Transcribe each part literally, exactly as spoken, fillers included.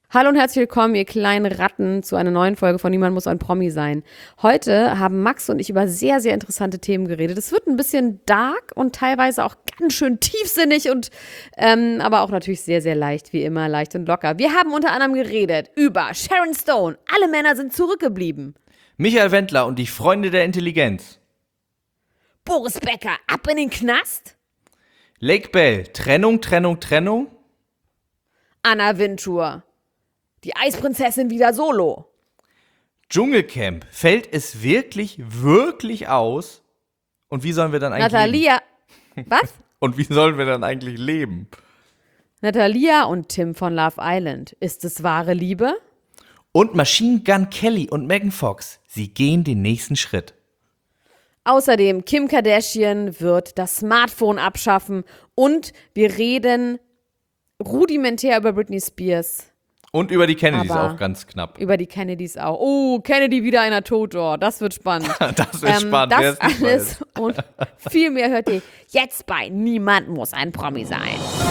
Hallo und herzlich willkommen, ihr kleinen Ratten, zu einer neuen Folge von Niemand muss ein Promi sein. Heute haben Max und ich über sehr, sehr interessante Themen geredet. Es wird ein bisschen dark und teilweise auch ganz schön tiefsinnig und ähm, aber auch natürlich sehr, sehr leicht, wie immer, leicht und locker. Wir haben unter anderem geredet über Sharon Stone. Alle Männer sind zurückgeblieben. Michael Wendler und die Freunde der Intelligenz. Boris Becker, ab in den Knast. Lake Bell, Trennung, Trennung, Trennung. Anna Wintour. Die Eisprinzessin wieder solo. Dschungelcamp, fällt es wirklich, wirklich aus? Und wie sollen wir dann eigentlich Natalia. leben? Was? Und wie sollen wir dann eigentlich leben? Natalia und Tim von Love Island. Ist es wahre Liebe? Und Machine Gun Kelly und Megan Fox, sie gehen den nächsten Schritt. Außerdem, Kim Kardashian wird das Smartphone abschaffen und wir reden rudimentär über Britney Spears. Und über die Kennedys Aber auch ganz knapp. Über die Kennedys auch. Oh, Kennedy wieder einer tot, oh, das wird spannend. Das wird ähm, spannend. Das wer es nicht alles weiß. und viel mehr hört ihr jetzt bei Niemand muss ein Promi sein.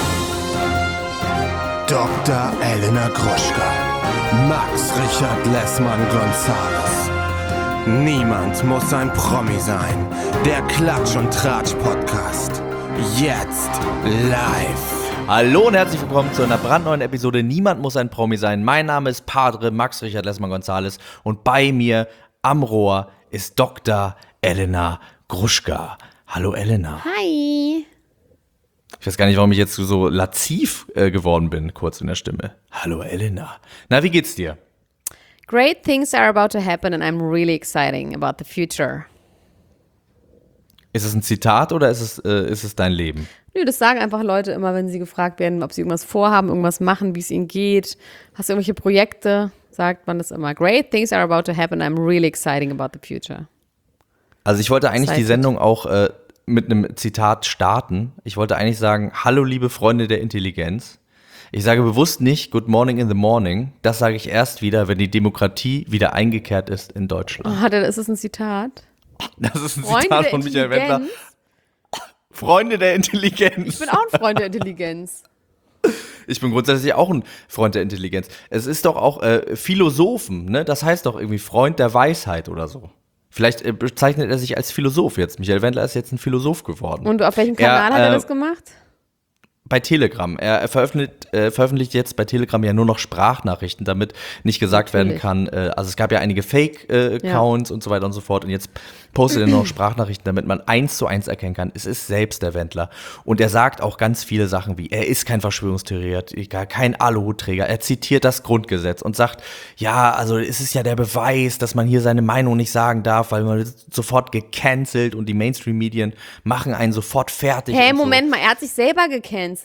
Doktor Elena Gruschka, Max Richard Lessmann-Gonzales. Niemand muss ein Promi sein. Der Klatsch- und Tratsch-Podcast. Jetzt live. Hallo und herzlich willkommen zu einer brandneuen Episode Niemand muss ein Promi sein. Mein Name ist Padre Max Richard Lessmann-Gonzales und bei mir am Rohr ist Doktor Elena Gruschka. Hallo Elena. Hi. Ich weiß gar nicht, warum ich jetzt so laziv äh, geworden bin, kurz in der Stimme. Hallo Elena. Na, wie geht's dir? Great things are about to happen and I'm really excited about the future. Ist es ein Zitat oder ist es, äh, ist es dein Leben? Nö, das sagen einfach Leute immer, wenn sie gefragt werden, ob sie irgendwas vorhaben, irgendwas machen, wie es ihnen geht. Hast du irgendwelche Projekte? Sagt man das immer. Great things are about to happen. I'm really excited about the future. Also ich wollte eigentlich Excited. die Sendung auch äh, mit einem Zitat starten. Ich wollte eigentlich sagen, hallo liebe Freunde der Intelligenz. Ich sage bewusst nicht Good morning in the morning. Das sage ich erst wieder, wenn die Demokratie wieder eingekehrt ist in Deutschland. Oh, hat er, ist das ein Zitat? Das ist ein Freunde Zitat der von Michael Wendler. Intelligenz? Freunde der Intelligenz. Ich bin auch ein Freund der Intelligenz. Ich bin grundsätzlich auch ein Freund der Intelligenz. Es ist doch auch äh, Philosophen, ne? Das heißt doch irgendwie Freund der Weisheit oder so. Vielleicht äh, bezeichnet er sich als Philosoph jetzt. Michael Wendler ist jetzt ein Philosoph geworden. Und auf welchem Kanal Er, hat er äh, das gemacht? Bei Telegram. Er veröffentlicht, äh, veröffentlicht jetzt bei Telegram ja nur noch Sprachnachrichten, damit nicht gesagt Natürlich. werden kann, äh, also es gab ja einige Fake-Accounts äh, und so weiter und so fort und jetzt postet er nur noch Sprachnachrichten, damit man eins zu eins erkennen kann, es ist selbst der Wendler. Und er sagt auch ganz viele Sachen wie, er ist kein Verschwörungstheoretiker, kein Aluhutträger, er zitiert das Grundgesetz und sagt, ja, also es ist ja der Beweis, dass man hier seine Meinung nicht sagen darf, weil man wird sofort gecancelt und die Mainstream-Medien machen einen sofort fertig. Hey, und so. Moment mal, er hat sich selber gecancelt.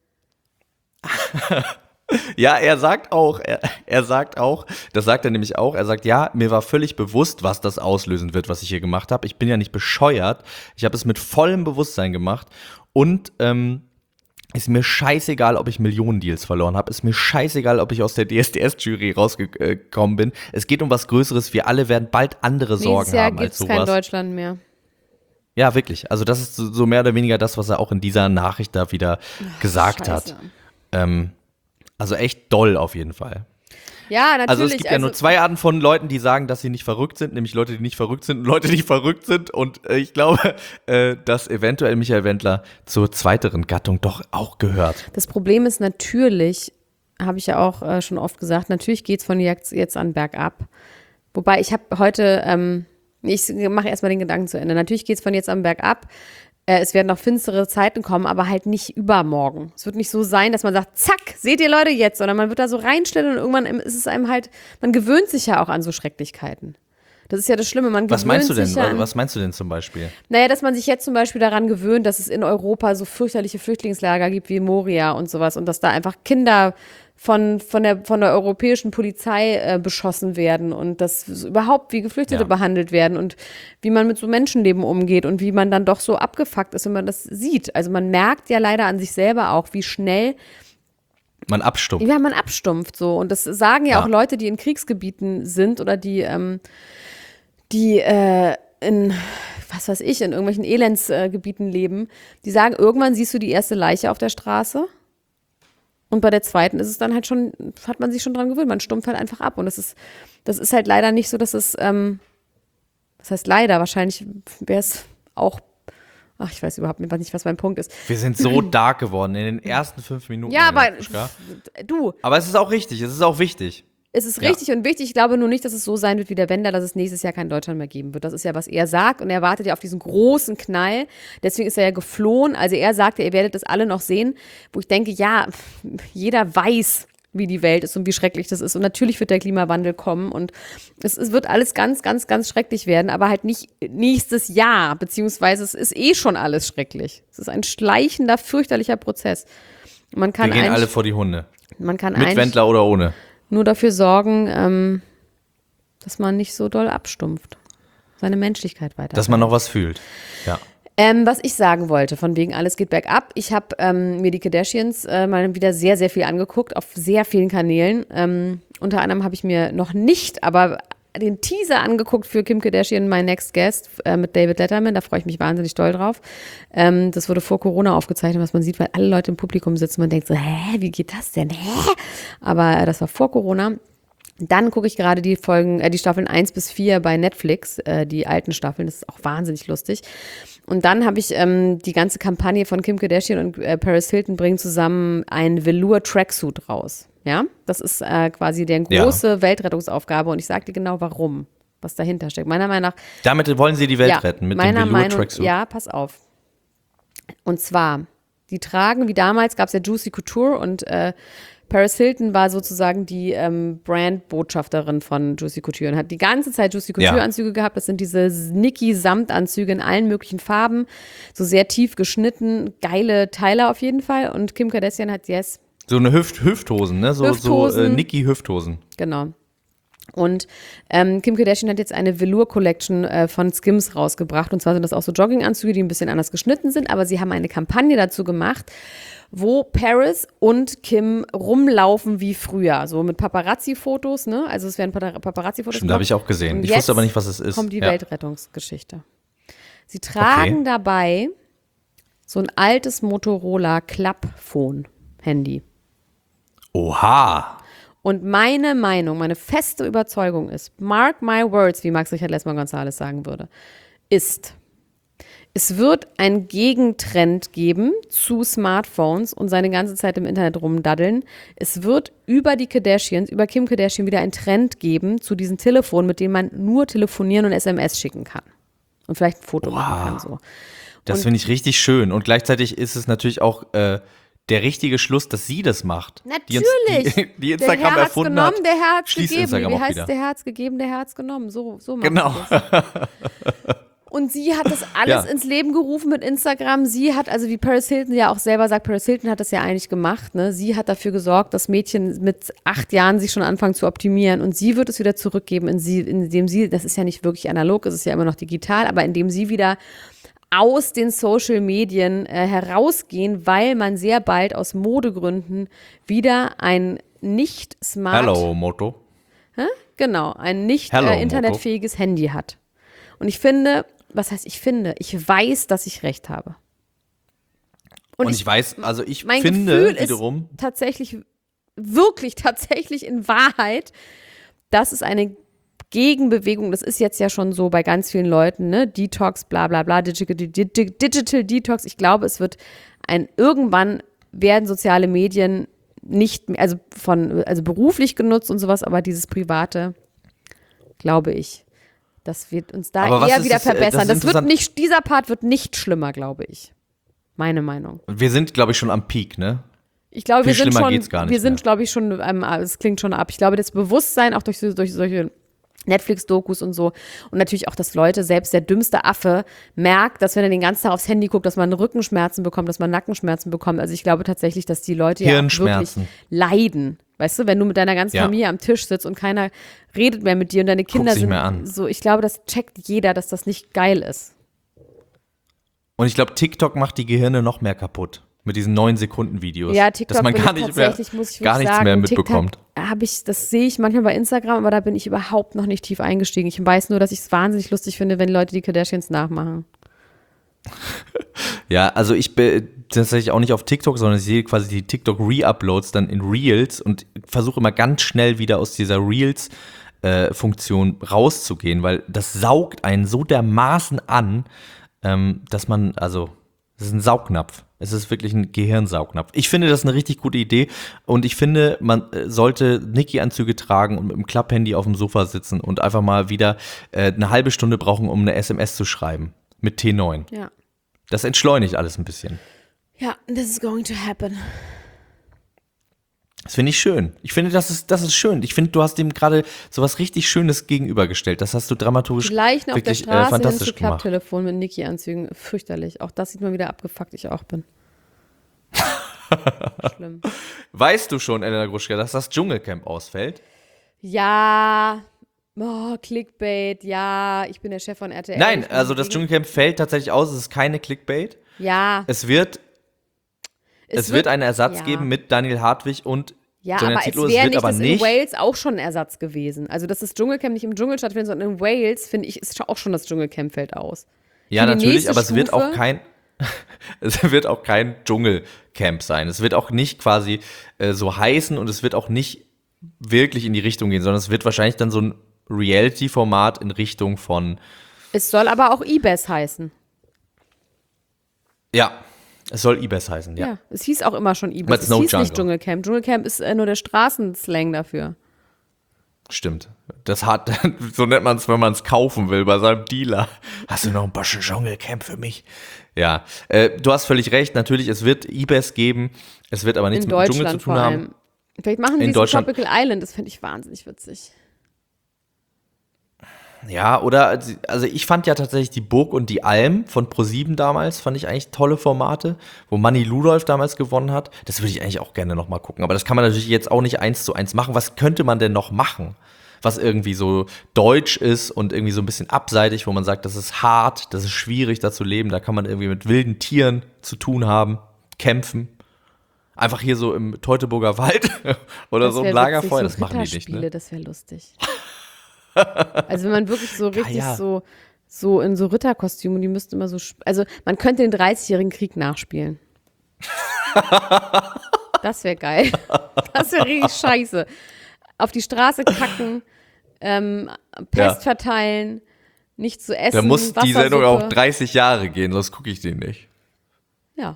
Ja, er sagt auch, er, er sagt auch, das sagt er nämlich auch, er sagt, ja, mir war völlig bewusst, was das auslösen wird, was ich hier gemacht habe. Ich bin ja nicht bescheuert, ich habe es mit vollem Bewusstsein gemacht und ähm, ist mir scheißegal, ob ich Millionendeals verloren habe, ist mir scheißegal, ob ich aus der D S D S-Jury rausgekommen bin. Es geht um was Größeres, wir alle werden bald andere Sorgen Nächstes Jahr haben gibt als es kein sowas. Deutschland mehr. Ja, wirklich, also das ist so, so mehr oder weniger das, was er auch in dieser Nachricht da wieder gesagt Scheiße. hat. Ähm, also echt doll auf jeden Fall. Ja, natürlich. Also es gibt ja nur zwei Arten von Leuten, die sagen, dass sie nicht verrückt sind, nämlich Leute, die nicht verrückt sind und Leute, die verrückt sind. Und äh, ich glaube, äh, dass eventuell Michael Wendler zur zweiteren Gattung doch auch gehört. Das Problem ist natürlich, habe ich ja auch äh, schon oft gesagt, natürlich geht es von jetzt, jetzt an bergab. Wobei ich habe heute, ähm, ich mache erstmal den Gedanken zu Ende. Natürlich geht es von jetzt an bergab. Äh, es werden noch finstere Zeiten kommen, aber halt nicht übermorgen. Es wird nicht so sein, dass man sagt, zack, seht ihr Leute jetzt, sondern man wird da so reinstellen und irgendwann ist es einem halt, man gewöhnt sich ja auch an so Schrecklichkeiten. Das ist ja das Schlimme, man Was gewöhnt meinst du denn? sich ja an, Was meinst du denn zum Beispiel? Naja, dass man sich jetzt zum Beispiel daran gewöhnt, dass es in Europa so fürchterliche Flüchtlingslager gibt wie Moria und sowas und dass da einfach Kinder von, von, der, von der europäischen Polizei äh, beschossen werden und dass so überhaupt wie Geflüchtete Ja. behandelt werden und wie man mit so Menschenleben umgeht und wie man dann doch so abgefuckt ist, wenn man das sieht. Also man merkt ja leider an sich selber auch, wie schnell Man abstumpft. ja, man abstumpft so. Und das sagen ja, Ja. auch Leute, die in Kriegsgebieten sind oder die, ähm, die äh, in, was weiß ich, in irgendwelchen Elendsgebieten äh, leben, die sagen, irgendwann siehst du die erste Leiche auf der Straße. Und bei der zweiten ist es dann halt schon, hat man sich schon dran gewöhnt, man stumpft halt einfach ab. Und das ist, das ist halt leider nicht so, dass es, ähm, das heißt leider, wahrscheinlich wäre es auch, ach, ich weiß überhaupt nicht, was mein Punkt ist. Wir sind so dark geworden in den ersten fünf Minuten. Ja, aber Gruschka. du. Aber es ist auch richtig, es ist auch wichtig. Es ist Ja. richtig und wichtig. Ich glaube nur nicht, dass es so sein wird wie der Wendler, dass es nächstes Jahr kein Deutschland mehr geben wird. Das ist ja, was er sagt. Und er wartet ja auf diesen großen Knall. Deswegen ist er ja geflohen. Also er sagte, ihr werdet das alle noch sehen. Wo ich denke, ja, jeder weiß, wie die Welt ist und wie schrecklich das ist. Und natürlich wird der Klimawandel kommen. Und es, es wird alles ganz, ganz, ganz schrecklich werden. Aber halt nicht nächstes Jahr. Beziehungsweise es ist eh schon alles schrecklich. Es ist ein schleichender, fürchterlicher Prozess. Man kann Wir gehen eigentlich- alle vor die Hunde. Man kann Mit eigentlich Wendler oder ohne. nur dafür sorgen, ähm, dass man nicht so doll abstumpft. Seine Menschlichkeit weiter. Dass man noch was fühlt. Ja. Ähm, was ich sagen wollte, von wegen alles geht bergab. Ich habe ähm, mir die Kardashians äh, mal wieder sehr, sehr viel angeguckt, auf sehr vielen Kanälen. Ähm, unter anderem habe ich mir noch nicht, aber den Teaser angeguckt für Kim Kardashian, My Next Guest äh, mit David Letterman. Da freue ich mich wahnsinnig doll drauf. Ähm, das wurde vor Corona aufgezeichnet, was man sieht, weil alle Leute im Publikum sitzen. Man denkt so, hä, wie geht das denn? Hä? Aber äh, das war vor Corona. Dann gucke ich gerade die Folgen, äh, die Staffeln eins bis vier bei Netflix, äh, die alten Staffeln. Das ist auch wahnsinnig lustig. Und dann habe ich ähm, die ganze Kampagne von Kim Kardashian und äh, Paris Hilton bringen zusammen ein Velour-Tracksuit raus. Ja, das ist äh, quasi deren große Ja. Weltrettungsaufgabe und ich sage dir genau, warum, was dahinter steckt. Meiner Meinung nach Damit wollen sie die Welt ja, retten, mit meiner dem Meinung, Velour-Tracksuit. ja, pass auf. Und zwar, die tragen, wie damals gab es ja Juicy Couture und äh, Paris Hilton war sozusagen die ähm, Brandbotschafterin von Juicy Couture und hat die ganze Zeit Juicy Couture-Anzüge gehabt. Das sind diese Nicky-Samtanzüge in allen möglichen Farben, so sehr tief geschnitten, geile Teile auf jeden Fall. Und Kim Kardashian hat yes, So eine Hüft Hüfthosen, ne? So, Hüfthosen. so äh, Niki-Hüfthosen. genau. Und ähm, Kim Kardashian hat jetzt eine Velour-Collection äh, von Skims rausgebracht. Und zwar sind das auch so Jogginganzüge, die ein bisschen anders geschnitten sind. Aber sie haben eine Kampagne dazu gemacht, wo Paris und Kim rumlaufen wie früher. So mit Paparazzi-Fotos, ne? Also es werden Paparazzi-Fotos. Stimmt, habe ich auch gesehen. Und Ich jetzt wusste aber nicht, was es ist. kommt die Ja. Weltrettungsgeschichte. Sie tragen Okay. dabei so ein altes Motorola Club-Phone-Handy. Oha. Und meine Meinung, meine feste Überzeugung ist, mark my words, wie Max Richard Lessmann-González sagen würde, ist, es wird einen Gegentrend geben zu Smartphones und seine ganze Zeit im Internet rumdaddeln. Es wird über die Kardashians, über Kim Kardashian wieder einen Trend geben zu diesen Telefonen, mit denen man nur telefonieren und S M S schicken kann. Und vielleicht ein Foto machen kann. So. Das finde ich richtig schön. Und gleichzeitig ist es natürlich auch äh, der richtige Schluss, dass sie das macht. Natürlich. Die, die, die der Instagram Herr hat's erfunden genommen, hat. der Herr hat's schließt gegeben. Instagram Wie auch heißt wieder. der Herr hat's gegeben, der Herr hat's genommen. So, so macht Genau. das. Und sie hat das alles Ja. ins Leben gerufen mit Instagram. Sie hat, also wie Paris Hilton ja auch selber sagt, Paris Hilton hat das ja eigentlich gemacht. Ne? Sie hat dafür gesorgt, dass Mädchen mit acht Jahren sich schon anfangen zu optimieren. Und sie wird es wieder zurückgeben, in sie, indem sie, das ist ja nicht wirklich analog, es ist ja immer noch digital, aber indem sie wieder aus den Social Medien äh, herausgehen, weil man sehr bald aus Modegründen wieder ein nicht smart, Hello, Moto. genau, ein nicht Hello, äh, internetfähiges Handy hat. Und ich finde, was heißt ich finde? Ich weiß, dass ich recht habe. Und, ich, weiß, also ich mein finde Gefühl wiederum, ist tatsächlich, wirklich tatsächlich in Wahrheit, dass es eine Gegenbewegung, das ist jetzt ja schon so bei ganz vielen Leuten, ne, Detox, bla bla bla, Digital, Digital Detox. Ich glaube, es wird ein, irgendwann werden soziale Medien nicht, mehr, also von, also beruflich genutzt und sowas, aber dieses Private, glaube ich, das wird uns da Aber was eher ist wieder das, äh, das verbessern. ist Das, wird interessant. nicht, dieser Part wird nicht schlimmer, glaube ich. Meine Meinung. wir sind, glaube ich, schon am Peak, ne? Ich glaube, wir Viel sind schlimmer schon, geht's gar nicht wir sind, mehr. glaube ich, schon, ähm, es klingt schon ab. Ich glaube, das Bewusstsein auch durch, so- durch solche Netflix-Dokus und so und natürlich auch, dass Leute, selbst der dümmste Affe, merkt, dass wenn er den ganzen Tag aufs Handy guckt, dass man Rückenschmerzen bekommt, dass man Nackenschmerzen bekommt. Also ich glaube tatsächlich, dass die Leute ja auch wirklich Hirnschmerzen. leiden. Weißt du, wenn du mit deiner ganzen Ja. Familie am Tisch sitzt und keiner redet mehr mit dir und deine Kinder sich sind mehr an. so, ich glaube, das checkt jeder, dass das nicht geil ist. Und ich glaube, TikTok macht die Gehirne noch mehr kaputt. Mit diesen neun Sekunden Videos. Ja, TikTok dass man bin gar ich nicht mehr, tatsächlich, muss ich gar wirklich nichts sagen, mehr TikTok mitbekommt. Habe ich, das sehe ich manchmal bei Instagram, aber da bin ich überhaupt noch nicht tief eingestiegen. Ich weiß nur, dass ich es wahnsinnig lustig finde, wenn Leute die Kardashians nachmachen. Ja, also ich bin tatsächlich auch nicht auf TikTok, sondern ich sehe quasi die TikTok-Re-Uploads dann in Reels und versuche immer ganz schnell wieder aus dieser Reels-Funktion äh, rauszugehen, weil das saugt einen so dermaßen an, ähm, dass man, also, das ist ein Saugnapf. Es ist wirklich ein Gehirnsaugnapf. Ich finde, das ist eine richtig gute Idee und ich finde, man sollte Niki-Anzüge tragen und mit dem Klapphandy auf dem Sofa sitzen und einfach mal wieder äh, eine halbe Stunde brauchen, um eine S M S zu schreiben mit T neun. Ja. Das entschleunigt alles ein bisschen. Ja, this is going to happen. Das finde ich schön. Ich finde, das ist, das ist schön. Ich finde, du hast dem gerade so was richtig Schönes gegenübergestellt. Das hast du dramaturgisch Gleich noch auf der wirklich äh, Straße fantastisch hin zu gemacht. Klapptelefon mit Niki-Anzügen. Fürchterlich. Auch das sieht man wieder abgefuckt, ich auch bin. Schlimm. Weißt du schon, Elena Gruschka, dass das Dschungelcamp ausfällt? Ja, oh, Clickbait, ja, ich bin der Chef von R T L. Nein, also das Dschungelcamp fällt tatsächlich aus. Es ist keine Clickbait. Ja. Es wird, es, es wird, wird einen Ersatz ja. geben mit Daniel Hartwig und Ja, Sonja aber Zietlow. es wäre wird nicht, aber das nicht in Wales auch schon ein Ersatz gewesen. Also, dass das Dschungelcamp nicht im Dschungel stattfindet, sondern in Wales, finde ich, ist auch schon das Dschungelcamp fällt aus. Ja, Für die natürlich, nächste aber es wird Stufe- auch kein es wird auch kein Dschungelcamp sein. Es wird auch nicht quasi äh, so heißen und es wird auch nicht wirklich in die Richtung gehen, sondern es wird wahrscheinlich dann so ein Reality-Format in Richtung von Es soll aber auch I B E S heißen. ja, es soll I B E S heißen, ja. Ja, es hieß auch immer schon I B E But S. Es no hieß jungle. nicht Dschungelcamp. Dschungelcamp ist äh, nur der Straßenslang dafür. Stimmt. Das hat, so nennt man es, wenn man es kaufen will, bei seinem Dealer. Hast du noch ein bisschen Dschungelcamp für mich? Ja, äh, du hast völlig recht. Natürlich, es wird I B E S geben. Es wird aber nichts In mit dem Dschungel Deutschland zu tun vor haben. allem. Vielleicht machen In sie es in Deutschland- Tropical Island. Das finde ich wahnsinnig witzig. Ja, oder, also ich fand ja tatsächlich die Burg und die Alm von ProSieben damals, fand ich eigentlich tolle Formate, wo Manni Ludolf damals gewonnen hat. Das würde ich eigentlich auch gerne nochmal gucken. Aber das kann man natürlich jetzt auch nicht eins zu eins machen. Was könnte man denn noch machen? Was irgendwie so deutsch ist und irgendwie so ein bisschen abseitig, wo man sagt, das ist hart, das ist schwierig, da zu leben. Da kann man irgendwie mit wilden Tieren zu tun haben, kämpfen. Einfach hier so im Teutoburger Wald oder Das so ein wär Lagerfeuer, witzig, das machen die nicht, Ritterspiele, ne? Das wäre lustig. Also wenn man wirklich so richtig ja. so, so in so Ritterkostümen, die müssten immer so, sp- also man könnte den dreißigjährigen Krieg nachspielen. Das wäre geil. Das wäre richtig scheiße. Auf die Straße kacken, ähm, Pest Ja. verteilen, nicht zu essen, Da muss die Sendung Wassersuppe. auch dreißig Jahre gehen, sonst gucke ich die nicht. Ja.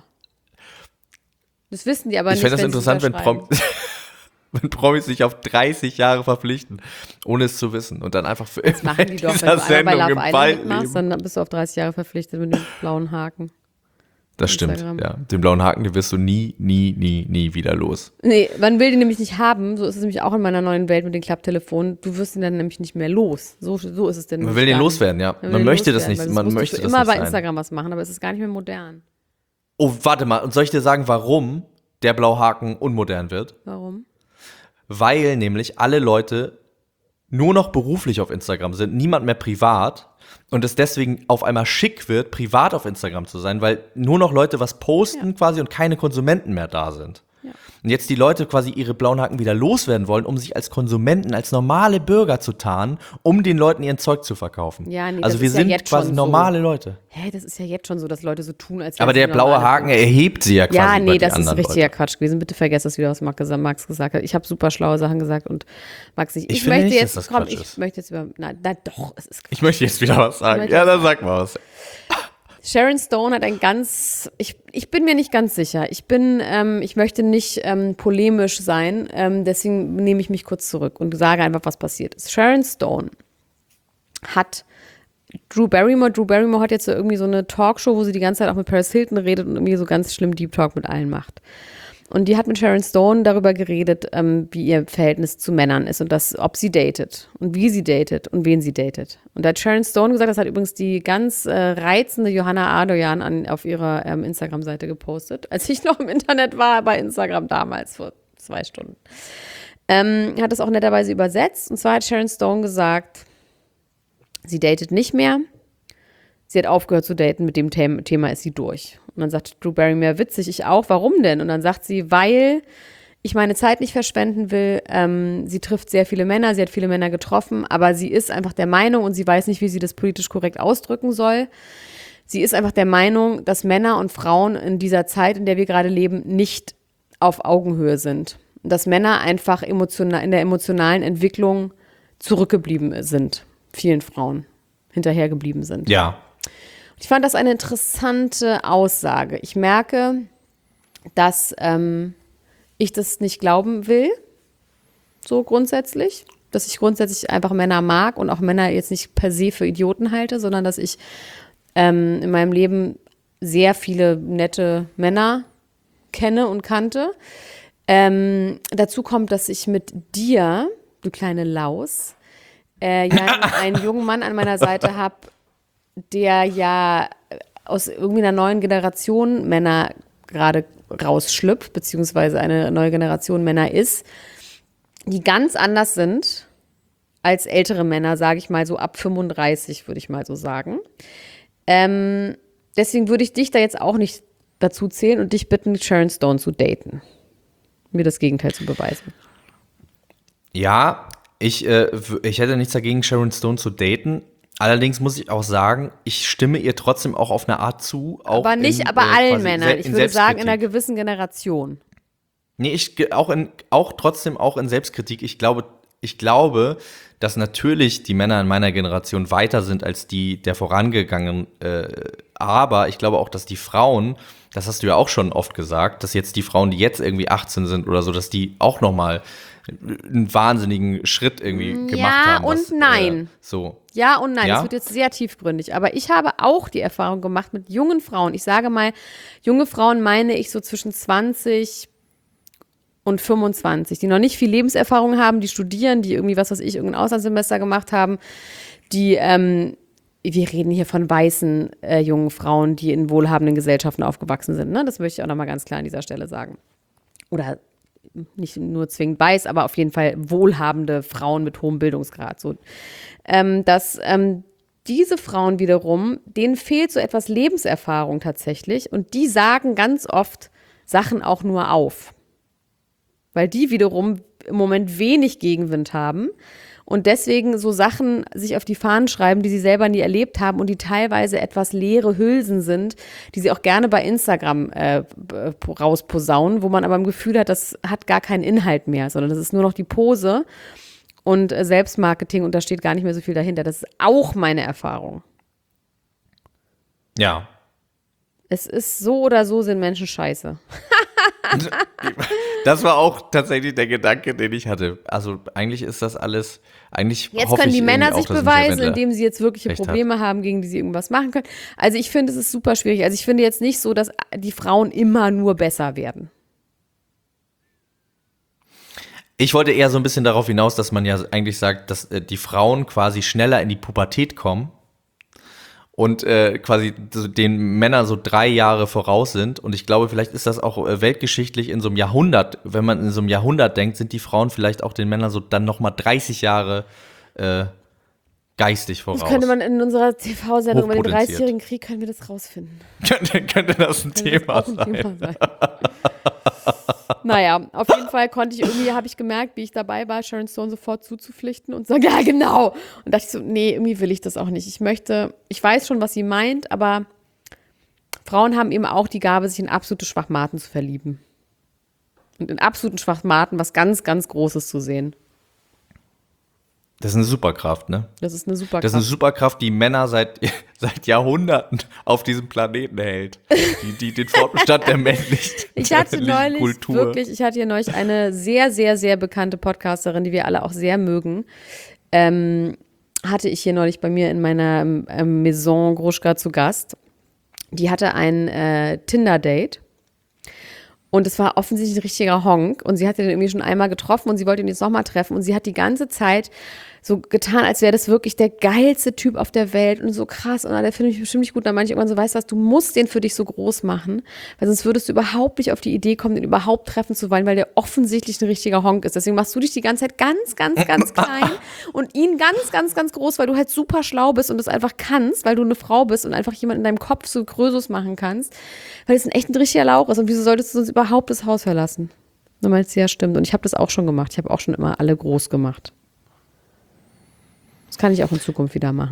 Das wissen die aber Ich nicht, fände das wenn sie interessant, wenn, Prom unterschreiben. wenn Promis sich auf dreißig Jahre verpflichten, ohne es zu wissen und dann einfach für immer Machen die in doch, wenn dieser du einmal bei Sendung Love im Island Wald mitmachst, leben. dann bist du auf dreißig Jahre verpflichtet mit dem blauen Haken. Das stimmt, Instagram. ja. Den blauen Haken, den wirst du nie, nie, nie, nie wieder los. Nee, man will den nämlich nicht haben. So ist es nämlich auch in meiner neuen Welt mit den Klapptelefonen. Du wirst ihn dann nämlich nicht mehr los. So, so ist es denn. Man nämlich will den gar nicht. loswerden, ja. Man will Man den möchte das loswerden, nicht, weil man sonst möchte musst du das immer nicht bei sein. Instagram was machen, aber es ist gar nicht mehr modern. Oh, warte mal, und soll ich dir sagen, warum der blaue Haken unmodern wird? Warum? Weil nämlich alle Leute nur noch beruflich auf Instagram sind, niemand mehr privat und es deswegen auf einmal schick wird, privat auf Instagram zu sein, weil nur noch Leute was posten Ja. quasi und keine Konsumenten mehr da sind. Ja. Und jetzt die Leute quasi ihre blauen Haken wieder loswerden wollen, um sich als Konsumenten, als normale Bürger zu tarnen, um den Leuten ihren Zeug zu verkaufen. Ja, nee, also das wir ist ja sind jetzt quasi schon so. normale Leute. Hä, das ist ja jetzt schon so, dass Leute so tun, als Aber wären der sie blaue normale Haken Bürger. erhebt sie ja quasi Ja, über nee, die das ist anderen richtiger Leute. Quatsch gewesen. Bitte vergesst das wieder, was Max gesagt, Max gesagt hat. Ich habe super schlaue Sachen gesagt und Max nicht. Ich Ich, finde möchte nicht, jetzt, dass das komm, Quatsch ich ist. möchte jetzt über, nein, nein, doch, es ist Quatsch. Ich möchte jetzt wieder was sagen. möchte Ja, was dann sag mal was. Sharon Stone hat ein ganz, ich, ich bin mir nicht ganz sicher. Ich bin, ähm, ich möchte nicht ähm, polemisch sein, ähm, deswegen nehme ich mich kurz zurück und sage einfach, was passiert ist. Sharon Stone hat Drew Barrymore, Drew Barrymore hat jetzt so irgendwie so eine Talkshow, wo sie die ganze Zeit auch mit Paris Hilton redet und irgendwie so ganz schlimm Deep Talk mit allen macht. Und die hat mit Sharon Stone darüber geredet, ähm, wie ihr Verhältnis zu Männern ist und das, ob sie datet und wie sie datet und wen sie datet. Und da hat Sharon Stone gesagt, das hat übrigens die ganz äh, reizende Johanna Adoyan an, auf ihrer ähm, Instagram-Seite gepostet, als ich noch im Internet war, bei Instagram damals, vor zwei Stunden. Ähm, hat das auch netterweise übersetzt. Und zwar hat Sharon Stone gesagt, sie datet nicht mehr. Sie hat aufgehört zu daten, mit dem Thema, Thema ist sie durch. Und dann sagt Drew Barrymore, witzig, ich auch, warum denn? Und dann sagt sie, weil ich meine Zeit nicht verschwenden will. Ähm, sie trifft sehr viele Männer, sie hat viele Männer getroffen, aber sie ist einfach der Meinung und sie weiß nicht, wie sie das politisch korrekt ausdrücken soll, sie ist einfach der Meinung, dass Männer und Frauen in dieser Zeit, in der wir gerade leben, nicht auf Augenhöhe sind. Dass Männer einfach emotional, in der emotionalen Entwicklung zurückgeblieben sind. Vielen Frauen hinterhergeblieben sind. Ja. Ich fand das eine interessante Aussage. Ich merke, dass ähm, ich das nicht glauben will, so grundsätzlich. Dass ich grundsätzlich einfach Männer mag und auch Männer jetzt nicht per se für Idioten halte, sondern dass ich ähm, in meinem Leben sehr viele nette Männer kenne und kannte. Ähm, dazu kommt, dass ich mit dir, du kleine Laus, äh, ja einen jungen Mann an meiner Seite habe, der ja aus irgendwie einer neuen Generation Männer gerade rausschlüpft, beziehungsweise eine neue Generation Männer ist, die ganz anders sind als ältere Männer, sage ich mal so ab fünfunddreißig, würde ich mal so sagen. Ähm, deswegen würde ich dich da jetzt auch nicht dazu zählen und dich bitten, Sharon Stone zu daten. Mir das Gegenteil zu beweisen. Ja, ich, äh, ich hätte nichts dagegen, Sharon Stone zu daten. Allerdings muss ich auch sagen, ich stimme ihr trotzdem auch auf eine Art zu. Auch aber nicht, in, aber äh, allen Männern. Ich würde sagen, in einer gewissen Generation. Nee, ich auch in, auch trotzdem auch in Selbstkritik. Ich glaube, ich glaube, dass natürlich die Männer in meiner Generation weiter sind als die der vorangegangenen. Äh, aber ich glaube auch, dass die Frauen, das hast du ja auch schon oft gesagt, dass jetzt die Frauen, die jetzt irgendwie achtzehn sind oder so, dass die auch noch mal einen wahnsinnigen Schritt irgendwie ja, gemacht haben. Ja und was, nein. Äh, so. Ja und nein, ja? das wird jetzt sehr tiefgründig. Aber ich habe auch die Erfahrung gemacht mit jungen Frauen. Ich sage mal, junge Frauen meine ich so zwischen zwanzig und fünfundzwanzig, die noch nicht viel Lebenserfahrung haben, die studieren, die irgendwie, was weiß ich, irgendein Auslandssemester gemacht haben, die, ähm, wir reden hier von weißen äh, jungen Frauen, die in wohlhabenden Gesellschaften aufgewachsen sind. Ne? Das möchte ich auch nochmal ganz klar an dieser Stelle sagen. Oder nicht nur zwingend weiß, aber auf jeden Fall wohlhabende Frauen mit hohem Bildungsgrad. So, ähm, dass ähm, diese Frauen wiederum, denen fehlt so etwas Lebenserfahrung tatsächlich und die sagen ganz oft Sachen auch nur auf. Weil die wiederum im Moment wenig Gegenwind haben und deswegen so Sachen sich auf die Fahnen schreiben, die sie selber nie erlebt haben und die teilweise etwas leere Hülsen sind, die sie auch gerne bei Instagram äh, rausposaunen, wo man aber im Gefühl hat, das hat gar keinen Inhalt mehr, sondern das ist nur noch die Pose und äh, Selbstmarketing und da steht gar nicht mehr so viel dahinter. Das ist auch meine Erfahrung. Ja. Es ist so oder so, sind Menschen scheiße. Das war auch tatsächlich der Gedanke, den ich hatte. Also eigentlich ist das alles, eigentlich Jetzt hoffe können die ich Männer auch, sich dass beweisen, Michael indem sie jetzt wirkliche recht Probleme haben, gegen die sie irgendwas machen können. Also ich finde, es ist super schwierig. Also ich finde jetzt nicht so, dass die Frauen immer nur besser werden. Ich wollte eher so ein bisschen darauf hinaus, dass man ja eigentlich sagt, dass äh, die Frauen quasi schneller in die Pubertät kommen und äh, quasi den Männern so drei Jahre voraus sind. Und ich glaube, vielleicht ist das auch äh, weltgeschichtlich in so einem Jahrhundert, wenn man in so einem Jahrhundert denkt, sind die Frauen vielleicht auch den Männern so dann nochmal dreißig Jahre äh, geistig voraus. Das könnte man in unserer T V-Sendung über den Hochpotenziert. dreißigjährigen Krieg, können wir das rausfinden. könnte, könnte das ein Könnte das Thema auch ein sein. Thema sein. Naja, auf jeden Fall konnte ich irgendwie, habe ich gemerkt, wie ich dabei war, Sharon Stone sofort zuzupflichten und sagen, ja genau. Und dachte ich so, nee, irgendwie will ich das auch nicht. Ich möchte, ich weiß schon, was sie meint, aber Frauen haben eben auch die Gabe, sich in absolute Schwachmaten zu verlieben. Und in absoluten Schwachmaten was ganz, ganz Großes zu sehen. Das ist eine Superkraft, ne? Das ist eine Superkraft. Das ist eine Superkraft, die Männer seit, seit Jahrhunderten auf diesem Planeten hält. Die, die den Fortbestand der männlichen Ich hatte neulich Kultur. wirklich, ich hatte hier neulich eine sehr, sehr, sehr bekannte Podcasterin, die wir alle auch sehr mögen. Ähm, hatte ich hier neulich bei mir in meiner ähm, Maison Gruschka zu Gast. Die hatte ein äh, Tinder-Date. Und es war offensichtlich ein richtiger Honk. Und sie hatte den irgendwie schon einmal getroffen und sie wollte ihn jetzt nochmal treffen. Und sie hat die ganze Zeit so getan, als wäre das wirklich der geilste Typ auf der Welt und so krass. Und der finde ich bestimmt nicht gut. Und dann meinte ich irgendwann so, weißt du was, du musst den für dich so groß machen, weil sonst würdest du überhaupt nicht auf die Idee kommen, den überhaupt treffen zu wollen, weil der offensichtlich ein richtiger Honk ist. Deswegen machst du dich die ganze Zeit ganz, ganz, ganz klein und ihn ganz, ganz, ganz groß, weil du halt super schlau bist und das einfach kannst, weil du eine Frau bist und einfach jemand in deinem Kopf so Größeres machen kannst, weil es ein echt ein richtiger Lauch ist. Und wieso solltest du sonst überhaupt das Haus verlassen? Dann meint sie, ja, stimmt. Und ich habe das auch schon gemacht. Ich habe auch schon immer alle groß gemacht. Das kann ich auch in Zukunft wieder machen.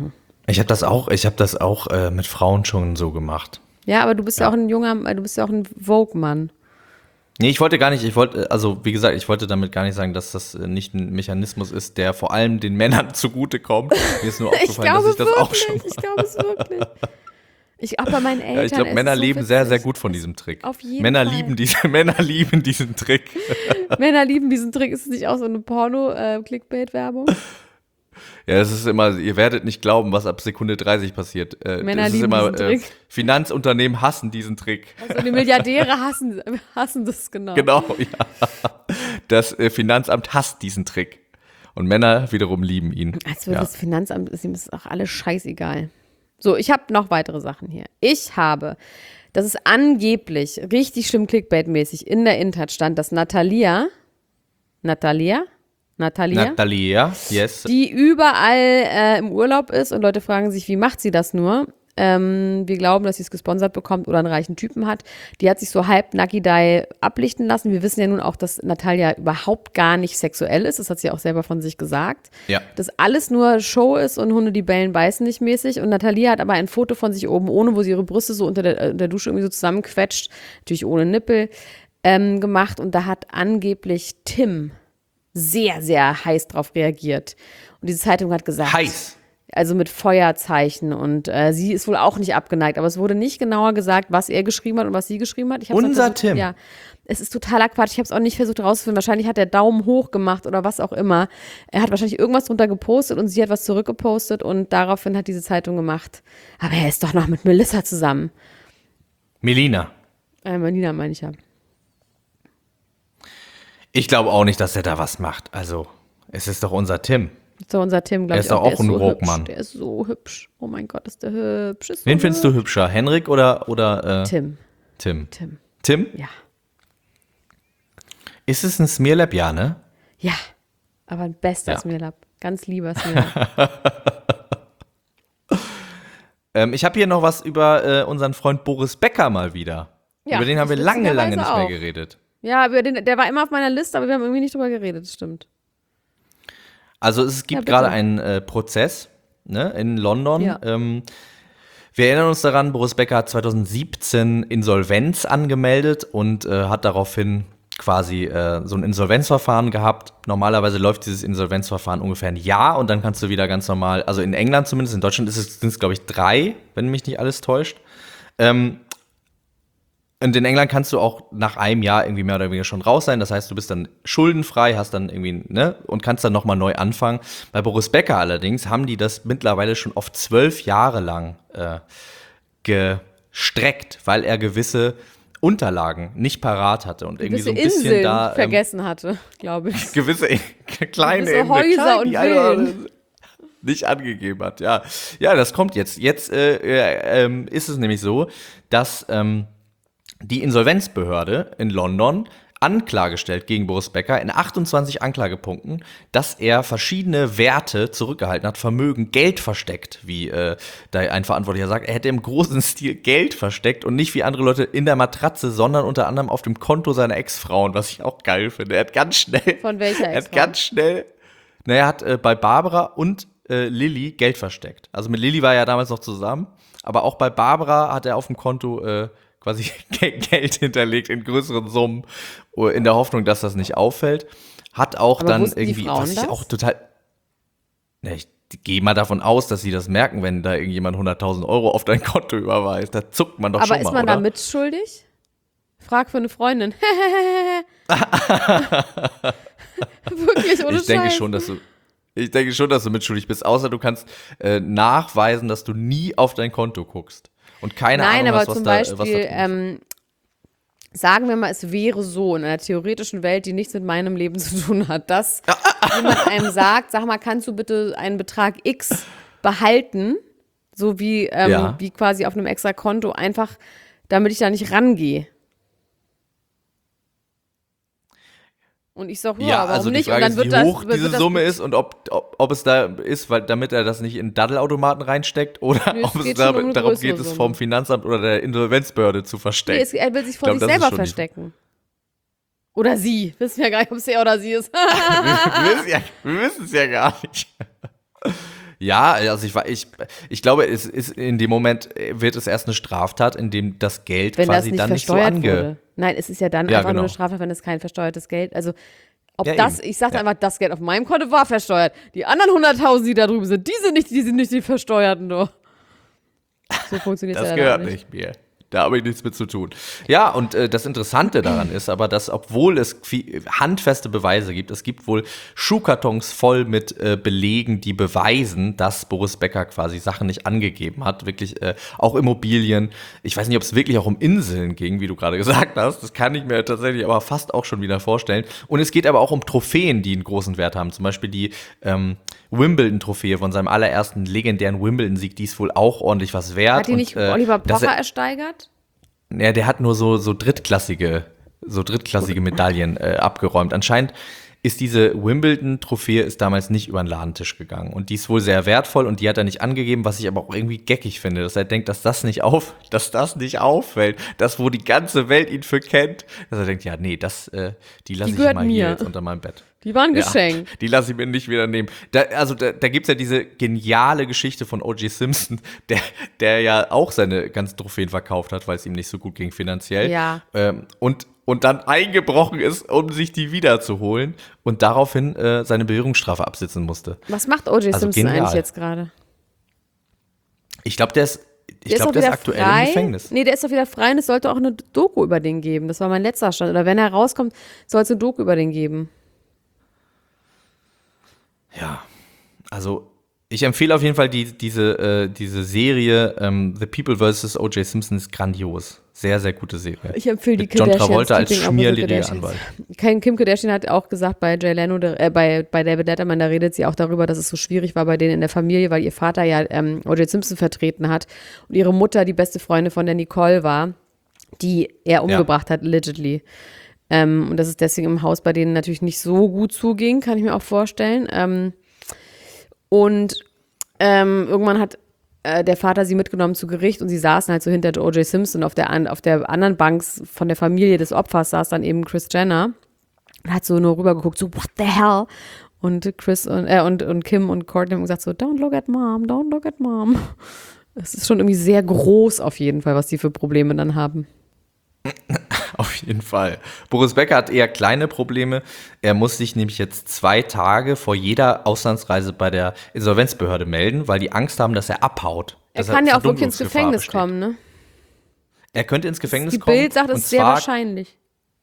Ich habe das auch, ich habe das auch äh, mit Frauen schon so gemacht. Ja, aber du bist ja, Ja. auch ein junger, du bist ja auch ein Vogue-Mann. Nee, ich wollte gar nicht, ich wollte, also wie gesagt, ich wollte damit gar nicht sagen, dass das äh, nicht ein Mechanismus ist, der vor allem den Männern zugutekommt. Mir ist nur Ich aufgefallen, glaube dass ich das wirklich, auch schon ich glaube es wirklich. Ich, auch bei meinen Eltern. Ja, ich glaube, ist Männer es so leben witzig. sehr, sehr gut von diesem Trick. Auf jeden Männer Fall. lieben diese, Männer lieben diesen Trick. Männer lieben diesen Trick. Ist es nicht auch so eine Porno-Clickbait-Werbung? Ja, das ist immer, ihr werdet nicht glauben, was ab Sekunde dreißig passiert. Äh, Männer das ist lieben immer, diesen äh, Trick. Finanzunternehmen hassen diesen Trick. Also die Milliardäre hassen, hassen das genau. Genau, ja. Das äh, Finanzamt hasst diesen Trick. Und Männer wiederum lieben ihn. Als würde Ja. das Finanzamt, ist ihm das auch alles scheißegal. So, ich habe noch weitere Sachen hier. Ich habe, das ist angeblich richtig schlimm Clickbait-mäßig in der Intert stand, dass Natalia, Natalia, Natalia, Natalia, yes. die überall äh, im Urlaub ist und Leute fragen sich, wie macht sie das nur? Ähm, wir glauben, dass sie es gesponsert bekommt oder einen reichen Typen hat. Die hat sich so halb Nagidai ablichten lassen. Wir wissen ja nun auch, dass Natalia überhaupt gar nicht sexuell ist. Das hat sie auch selber von sich gesagt. Ja. Dass alles nur Show ist und Hunde, die bellen, beißen nicht mäßig. Und Natalia hat aber ein Foto von sich oben ohne, wo sie ihre Brüste so unter der, äh, der Dusche irgendwie so zusammenquetscht, natürlich ohne Nippel, ähm, gemacht. Und da hat angeblich Tim sehr, sehr heiß drauf reagiert. Und diese Zeitung hat gesagt, Heiß. also mit Feuerzeichen und äh, sie ist wohl auch nicht abgeneigt, aber es wurde nicht genauer gesagt, was er geschrieben hat und was sie geschrieben hat. Ich hab's Unser versucht, Tim. Ja, es ist totaler Quatsch. Ich habe es auch nicht versucht rauszufinden. Wahrscheinlich hat er Daumen hoch gemacht oder was auch immer. Er hat wahrscheinlich irgendwas drunter gepostet und sie hat was zurückgepostet und daraufhin hat diese Zeitung gemacht. Aber er ist doch noch mit Melissa zusammen. Melina. Äh, Melina meine ich ja. Ich glaube auch nicht, dass er da was macht. Also, es ist doch unser Tim. So unser Tim, glaube Er ich. ist doch Der auch ein so Rockmann. hübsch. Der ist so hübsch. Oh mein Gott, ist der hübsch. Ist so Wen findest hübsch. du hübscher? Henrik oder, oder äh, Tim. Tim? Tim. Tim? Ja. Ist es ein Smearlab? Ja, ne? Ja. Aber ein bester Ja. Smearlab. Ganz lieber Smearlab. Ähm, ich habe hier noch was über äh, unseren Freund Boris Becker mal wieder. Ja, über den haben wir lange, lange nicht witzigerweise mehr auch. geredet. Ja, über den, der war immer auf meiner Liste, aber wir haben irgendwie nicht drüber geredet, das stimmt. Also es gibt Ja, bitte. gerade einen äh, Prozess ne, in London. Ja. Ähm, wir erinnern uns daran, Boris Becker hat zwanzig siebzehn Insolvenz angemeldet und äh, hat daraufhin quasi äh, so ein Insolvenzverfahren gehabt. Normalerweise läuft dieses Insolvenzverfahren ungefähr ein Jahr und dann kannst du wieder ganz normal, also in England zumindest, in Deutschland ist es, sind es glaube ich drei, wenn mich nicht alles täuscht. Ähm, Und in England kannst du auch nach einem Jahr irgendwie mehr oder weniger schon raus sein. Das heißt, du bist dann schuldenfrei, hast dann irgendwie, ne, und kannst dann nochmal neu anfangen. Bei Boris Becker allerdings haben die das mittlerweile schon auf zwölf Jahre lang äh, gestreckt, weil er gewisse Unterlagen nicht parat hatte und irgendwie Gewisse so ein bisschen Inseln da ähm, vergessen hatte, glaube ich. gewisse kleine Gewisse Inseln, Häuser klein, und die eine oder Villen. andere nicht angegeben hat. Ja, ja, das kommt jetzt. Jetzt äh, äh, ähm, ist es nämlich so, dass ähm, die Insolvenzbehörde in London Anklage stellt gegen Boris Becker in achtundzwanzig Anklagepunkten, dass er verschiedene Werte zurückgehalten hat, Vermögen, Geld versteckt, wie äh, da ein Verantwortlicher sagt. Er hätte im großen Stil Geld versteckt und nicht wie andere Leute in der Matratze, sondern unter anderem auf dem Konto seiner Ex-Frauen, was ich auch geil finde. Er hat ganz schnell, Von welcher er hat Ex-Frau? ganz schnell, naja, er hat äh, bei Barbara und äh, Lilly Geld versteckt. Also mit Lilly war er ja damals noch zusammen, aber auch bei Barbara hat er auf dem Konto äh, quasi Geld hinterlegt in größeren Summen, in der Hoffnung, dass das nicht auffällt. Hat auch Aber dann wussten die irgendwie, Frauen was ich das? auch total, ne, ich gehe mal davon aus, dass sie das merken, wenn da irgendjemand hunderttausend Euro auf dein Konto überweist. Da zuckt man doch Aber schon ist mal, man oder? da mitschuldig? Frag für eine Freundin. Wirklich, ohne Ich denke Scheiß. schon, dass du, ich denke schon, dass du mitschuldig bist, außer du kannst äh, nachweisen, dass du nie auf dein Konto guckst. Und keine Nein, Ahnung aber hast, was zum da, Beispiel, was da drin ist. ähm, sagen wir mal, es wäre so in einer theoretischen Welt, die nichts mit meinem Leben zu tun hat, dass jemand einem sagt, sag mal, kannst du bitte einen Betrag X behalten, so wie, ähm, Ja. wie quasi auf einem extra Konto, einfach damit ich da nicht rangehe. Und ich sag, ja, Ja, warum also die nicht? Frage Und dann ist, wird wie das, hoch wird diese das Summe ist und ob, ob, ob es da ist, weil damit er das nicht in Daddelautomaten reinsteckt oder Nö, es ob es geht da, schon um eine darum größere geht, es Summe. vom Finanzamt oder der Insolvenzbehörde zu Nee, verstecken. es, er will sich vor Ich glaub, sich das ist selber schon die- verstecken. Oder sie. Wissen wir ja gar nicht, ob es er oder sie ist. wir, wissen ja, wir wissen es ja gar nicht. Ja, also ich, ich, ich glaube, es ist in dem Moment wird es erst eine Straftat, in dem das Geld wenn quasi das nicht dann nicht so versteuert ange... wurde. Nein, es ist ja dann Ja, einfach genau. nur eine Straftat, wenn es kein versteuertes Geld, also ob Ja, das, eben. ich sage Ja. einfach, das Geld auf meinem Konto war versteuert. Die anderen hunderttausend, die da drüben sind, die sind nicht, die sind nicht die Versteuerten, doch. So funktioniert es Das ja gehört leider nicht mir. Da habe ich nichts mit zu tun. Ja, und äh, das Interessante daran ist aber, dass obwohl es viel, handfeste Beweise gibt, es gibt wohl Schuhkartons voll mit äh, Belegen, die beweisen, dass Boris Becker quasi Sachen nicht angegeben hat. Wirklich äh, auch Immobilien. Ich weiß nicht, ob es wirklich auch um Inseln ging, wie du gerade gesagt hast. Das kann ich mir tatsächlich aber fast auch schon wieder vorstellen. Und es geht aber auch um Trophäen, die einen großen Wert haben. Zum Beispiel die ähm, Wimbledon-Trophäe von seinem allerersten legendären Wimbledon-Sieg. Die ist wohl auch ordentlich was wert. Hat die nicht und, äh, Oliver dass Pocher er- ersteigert? Ja, der hat nur so, so drittklassige, so drittklassige Medaillen äh, abgeräumt. Anscheinend ist diese Wimbledon-Trophäe ist damals nicht über den Ladentisch gegangen. Und die ist wohl sehr wertvoll und die hat er nicht angegeben, was ich aber auch irgendwie geckig finde, dass er denkt, dass das nicht auf, dass das nicht auffällt, das, wo die ganze Welt ihn für kennt, dass er denkt, ja, nee, das, äh, die lasse Die ich gehört mal hier mir. jetzt unter meinem Bett. Die waren ein Ja, Geschenk. die lasse ich mir nicht wieder nehmen. Da, also da, da gibt es ja diese geniale Geschichte von O J Simpson, der, der ja auch seine ganzen Trophäen verkauft hat, weil es ihm nicht so gut ging finanziell. Ja. Ähm, und, und dann eingebrochen ist, um sich die wiederzuholen und daraufhin äh, seine Bewährungsstrafe absitzen musste. Was macht O J Also Simpson genial. eigentlich jetzt gerade? Ich glaube, der ist, ich Der glaube, doch der ist wieder aktuell frei. im Gefängnis. Nee, der ist doch wieder frei und es sollte auch eine Doku über den geben. Das war mein letzter Stand. Oder wenn er rauskommt, soll es eine Doku über den geben. Ja, also ich empfehle auf jeden Fall die, diese, äh, diese Serie ähm, The People versus O J Simpson ist grandios. Sehr, sehr gute Serie. Ich empfehle die Mit John Kardashians. Travolta als Keeping Up with the schmierlicher Kardashians. Anwalt. Kim Kim Kardashian hat auch gesagt, bei Jay Leno, äh, bei, bei David Letterman, da redet sie auch darüber, dass es so schwierig war bei denen in der Familie, weil ihr Vater ja ähm, O J Simpson vertreten hat und ihre Mutter die beste Freundin von der Nicole war, die er umgebracht hat, allegedly. Ähm, und dass es deswegen im Haus bei denen natürlich nicht so gut zuging, kann ich mir auch vorstellen. Ähm, und ähm, irgendwann hat äh, der Vater sie mitgenommen zu Gericht und sie saßen halt so hinter O J Simpson. Auf der, an, auf der anderen Bank von der Familie des Opfers saß dann eben Kris Jenner und hat so nur rübergeguckt, so what the hell? Und Chris und, äh, und, und Kim und Courtney haben gesagt so, don't look at mom, don't look at mom. Es ist schon irgendwie sehr groß auf jeden Fall, was die für Probleme dann haben. Auf jeden Fall. Boris Becker hat eher kleine Probleme. Er muss sich nämlich jetzt zwei Tage vor jeder Auslandsreise bei der Insolvenzbehörde melden, weil die Angst haben, dass er abhaut. Er dass kann ja auch wirklich ins Verdunklungsgefahr Gefängnis besteht. kommen, ne? Er könnte ins Gefängnis Die kommen. Bild sagt, es und ist sehr zwar- wahrscheinlich.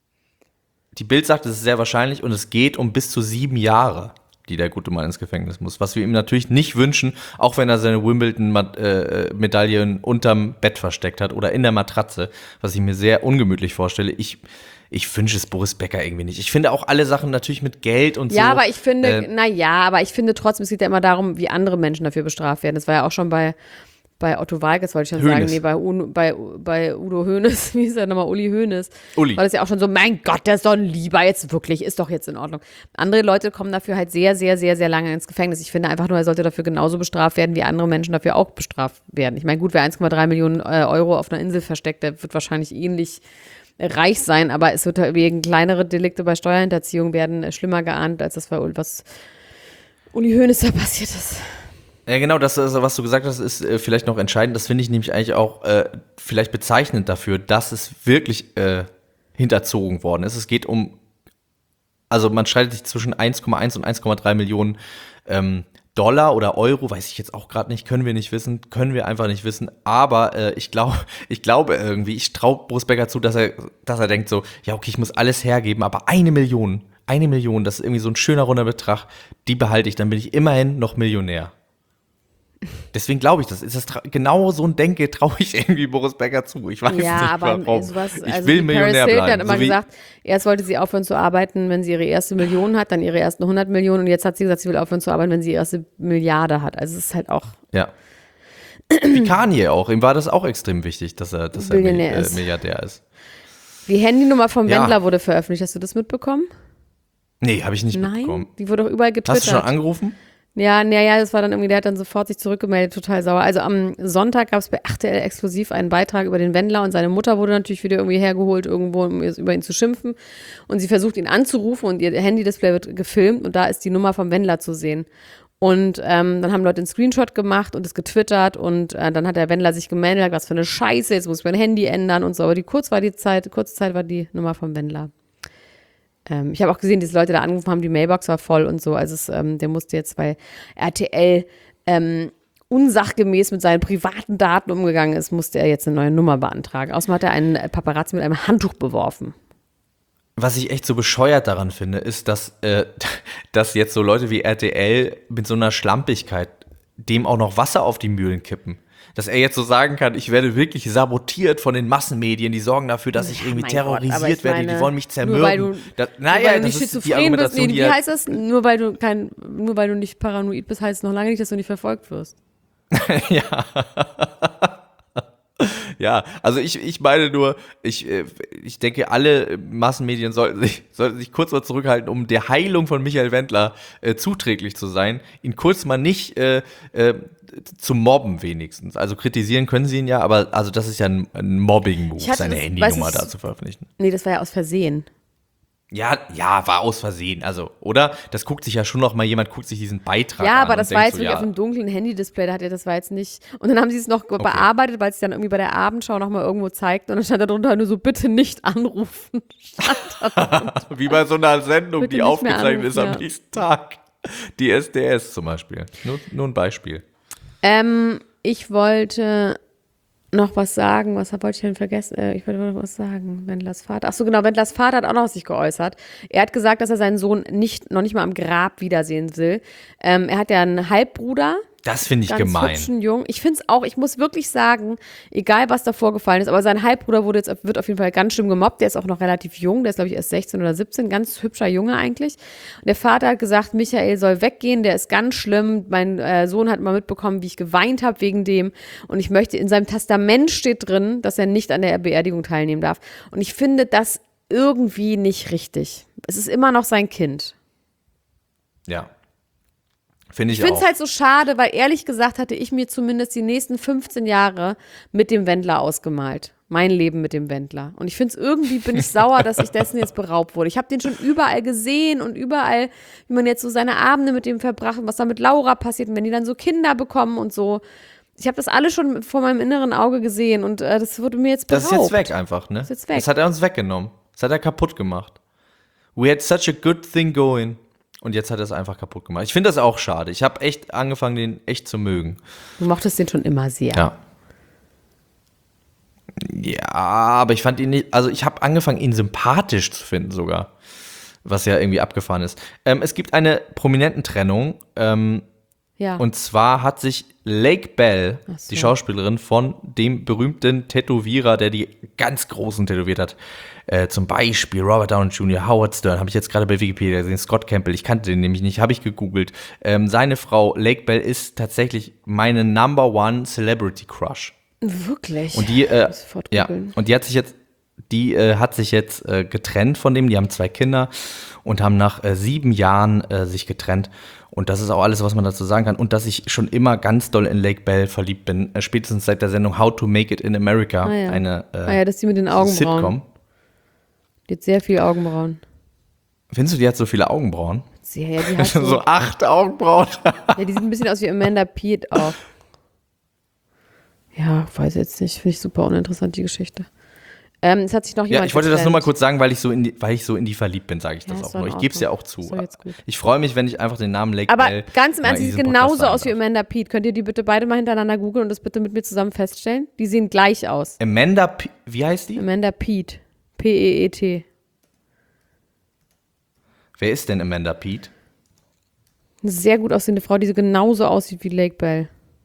Die Bild sagt, es ist sehr wahrscheinlich und es geht um bis zu sieben Jahre, die der gute Mann ins Gefängnis muss. Was wir ihm natürlich nicht wünschen, auch wenn er seine Wimbledon-Medaillen unterm Bett versteckt hat oder in der Matratze, was ich mir sehr ungemütlich vorstelle. Ich, ich wünsche es Boris Becker irgendwie nicht. Ich finde auch alle Sachen natürlich mit Geld und Ja, so. aber ich finde, äh, na ja, aber ich finde trotzdem, es geht ja immer darum, wie andere Menschen dafür bestraft werden. Das war ja auch schon bei, bei Otto Walkes, wollte ich schon sagen, Hoeneß. nee, bei, Uno, bei, bei Udo Hoeneß, wie ist er nochmal, Uli Hoeneß. Uli. War das ja auch schon so, mein Gott, der ist doch ein Lieber, jetzt wirklich, ist doch jetzt in Ordnung. Andere Leute kommen dafür halt sehr, sehr, sehr, sehr lange ins Gefängnis. Ich finde einfach nur, er sollte dafür genauso bestraft werden, wie andere Menschen dafür auch bestraft werden. Ich meine, gut, wer eins Komma drei Millionen äh, Euro auf einer Insel versteckt, der wird wahrscheinlich ähnlich reich sein, aber es wird halt wegen kleinere Delikte bei Steuerhinterziehung werden äh, schlimmer geahndet, als das, was Uli Hoeneß da passiert ist. Ja, genau, das, also, was du gesagt hast, ist äh, vielleicht noch entscheidend. Das finde ich nämlich eigentlich auch äh, vielleicht bezeichnend dafür, dass es wirklich äh, hinterzogen worden ist. Es geht um, also man streitet sich zwischen eins Komma eins und eins Komma drei Millionen ähm, Dollar oder Euro, weiß ich jetzt auch gerade nicht, können wir nicht wissen, können wir einfach nicht wissen. Aber äh, ich glaube, ich glaube irgendwie, ich traue Boris Becker zu, dass er, dass er denkt so, ja okay, ich muss alles hergeben, aber eine Million, eine Million, das ist irgendwie so ein schöner runder Betrag, die behalte ich, dann bin ich immerhin noch Millionär. Deswegen glaube ich, das ist das tra- genau so ein Denke traue ich irgendwie Boris Becker zu. Ich weiß Ja, nicht aber warum. sowas, ich also will die Millionär Paris Hilton bleiben. hat immer so wie, gesagt, erst wollte sie aufhören zu arbeiten, wenn sie ihre erste Million hat, dann ihre ersten hundert Millionen und jetzt hat sie gesagt, sie will aufhören zu arbeiten, wenn sie ihre erste Milliarde hat. Also es ist halt auch ja. Wie Kanye auch. Ihm war das auch extrem wichtig, dass er, dass er Billionär äh, ist. Milliardär ist. Die Handynummer vom Ja. Wendler wurde veröffentlicht. Hast du das mitbekommen? Nee, habe ich nicht Nein, mitbekommen. die wurde doch überall getwittert. Hast du schon angerufen? Ja, naja, das war dann irgendwie, der hat dann sofort sich zurückgemeldet, total sauer. Also am Sonntag gab es bei R T L exklusiv einen Beitrag über den Wendler und seine Mutter wurde natürlich wieder irgendwie hergeholt, irgendwo, um über ihn zu schimpfen. Und sie versucht ihn anzurufen und ihr Handy-Display wird gefilmt und da ist die Nummer vom Wendler zu sehen. Und ähm, dann haben Leute einen Screenshot gemacht und es getwittert und äh, dann hat der Wendler sich gemeldet, was für eine Scheiße, jetzt muss ich mein Handy ändern und so. Aber die kurz war die Zeit, kurze Zeit war die Nummer vom Wendler. Ähm, ich habe auch gesehen, dass Leute da angerufen haben, die Mailbox war voll und so. Also es, ähm, der musste jetzt, weil R T L ähm, unsachgemäß mit seinen privaten Daten umgegangen ist, musste er jetzt eine neue Nummer beantragen. Außerdem hat er einen Paparazzi mit einem Handtuch beworfen. Was ich echt so bescheuert daran finde, ist, dass, äh, dass jetzt so Leute wie R T L mit so einer Schlampigkeit dem auch noch Wasser auf die Mühlen kippen. Dass er jetzt so sagen kann, ich werde wirklich sabotiert von den Massenmedien, die sorgen dafür, dass ich irgendwie mein terrorisiert Gott, ich werde, meine, die wollen mich zermürben. Nur weil du, das, nur naja, weil du das nicht ist die schizophren bist, Argumentation, nee, die wie er, heißt das? Nur weil du kein, nur weil du nicht paranoid bist, heißt es noch lange nicht, dass du nicht verfolgt wirst. ja. Ja, also ich, ich meine nur, ich, ich denke, alle Massenmedien sollten sich, sollten sich kurz mal zurückhalten, um der Heilung von Michael Wendler äh, zuträglich zu sein, ihn kurz mal nicht äh, äh, zu mobben wenigstens. Also kritisieren können sie ihn ja, aber also das ist ja ein, ein Mobbing-Move, seine das, Handynummer da zu veröffentlichen. Nee, das war ja aus Versehen. Ja, ja, war aus Versehen, also, oder? Das guckt sich ja schon noch mal, jemand guckt sich diesen Beitrag ja, an. Ja, aber das war jetzt so, wirklich ja. auf einem dunklen Handy-Display, da hat er, das war jetzt nicht. Und dann haben sie es noch okay. bearbeitet, weil es dann irgendwie bei der Abendschau noch mal irgendwo zeigt und dann stand da drunter nur so, bitte nicht anrufen. Wie bei so einer Sendung, bitte die aufgezeichnet ist am ja. nächsten Tag. Die S D S zum Beispiel. Nur, nur ein Beispiel. Ähm, ich wollte noch was sagen. Was wollte ich denn vergessen? Äh, ich wollte noch was sagen. Wendlers Vater. Ach so, genau. Wendlers Vater hat auch noch sich geäußert. Er hat gesagt, dass er seinen Sohn nicht, noch nicht mal am Grab wiedersehen will. Ähm, er hat ja einen Halbbruder. Das finde ich ganz gemein. Hübschen Jungen. Ich finde es auch, ich muss wirklich sagen, egal was da vorgefallen ist, aber sein Halbbruder wurde jetzt, wird auf jeden Fall ganz schlimm gemobbt. Der ist auch noch relativ jung, der ist glaube ich erst sechzehn oder siebzehn, ganz hübscher Junge eigentlich. Und der Vater hat gesagt, Michael soll weggehen, der ist ganz schlimm. Mein äh, Sohn hat mal mitbekommen, wie ich geweint habe wegen dem. Und ich möchte, in seinem Testament steht drin, dass er nicht an der Beerdigung teilnehmen darf. Und ich finde das irgendwie nicht richtig. Es ist immer noch sein Kind. Ja. Finde ich, ich finde es auch. halt so schade, weil ehrlich gesagt hatte ich mir zumindest die nächsten fünfzehn Jahre mit dem Wendler ausgemalt. Mein Leben mit dem Wendler. Und ich finde es irgendwie, bin ich sauer, dass ich dessen jetzt beraubt wurde. Ich habe den schon überall gesehen und überall, wie man jetzt so seine Abende mit dem verbracht und was da mit Laura passiert und wenn die dann so Kinder bekommen und so. Ich habe das alles schon vor meinem inneren Auge gesehen und äh, das wurde mir jetzt beraubt. Das ist jetzt weg einfach, ne? Das ist jetzt weg. Das hat er uns weggenommen. Das hat er kaputt gemacht. We had such a good thing going. Und jetzt hat er es einfach kaputt gemacht. Ich finde das auch schade. Ich habe echt angefangen, den echt zu mögen. Du mochtest den schon immer sehr. Ja. Ja, aber ich fand ihn nicht, also ich habe angefangen, ihn sympathisch zu finden sogar. Was ja irgendwie abgefahren ist. Ähm, es gibt eine prominenten Trennung. Ähm, ja. Und zwar hat sich Lake Bell, so. die Schauspielerin, von dem berühmten Tätowierer, der die ganz Großen tätowiert hat, äh, zum Beispiel Robert Downey Junior, Howard Stern, habe ich jetzt gerade bei Wikipedia gesehen, Scott Campbell, ich kannte den nämlich nicht, habe ich gegoogelt. Ähm, seine Frau Lake Bell ist tatsächlich meine Number One Celebrity Crush. Wirklich? Und die, äh, ja, googeln. und die hat sich jetzt, die äh, hat sich jetzt äh, getrennt von dem, die haben zwei Kinder und haben nach äh, sieben Jahren äh, sich getrennt. Und das ist auch alles, was man dazu sagen kann. Und dass ich schon immer ganz doll in Lake Bell verliebt bin, äh, spätestens seit der Sendung How to Make It in America, ah, ja. eine äh, ah, ja, das ist die mit den Augenbrauen. Sitcom. Die hat sehr viele Augenbrauen. Findest du, die hat so viele Augenbrauen? Sehr, ja, die hat so, so, acht Augenbrauen. ja, die sieht ein bisschen aus wie Amanda Peet auch. Ja, weiß jetzt nicht. Finde ich super uninteressant, die Geschichte. Ähm, es hat sich noch jemand Ja, ich wollte getrennt. das nur mal kurz sagen, weil ich so in die, weil ich so in die verlieb bin, sage ich Ja, das ist auch doch nur. in Ich gebe es ja Ordnung. auch zu. Ist doch jetzt gut. Ich freue mich, wenn ich einfach den Namen Lake Aber Bell ganz im mal Ernst, in die sieht diesem Podcast genauso sagen aus wie darf. Amanda Peet. Könnt ihr die bitte beide mal hintereinander googeln und das bitte mit mir zusammen feststellen? Die sehen gleich aus. Amanda, P- wie heißt die? Amanda Peet. P E E T. Wer ist denn Amanda Peet? Eine sehr gut aussehende Frau, die so genauso aussieht wie Lake Bell.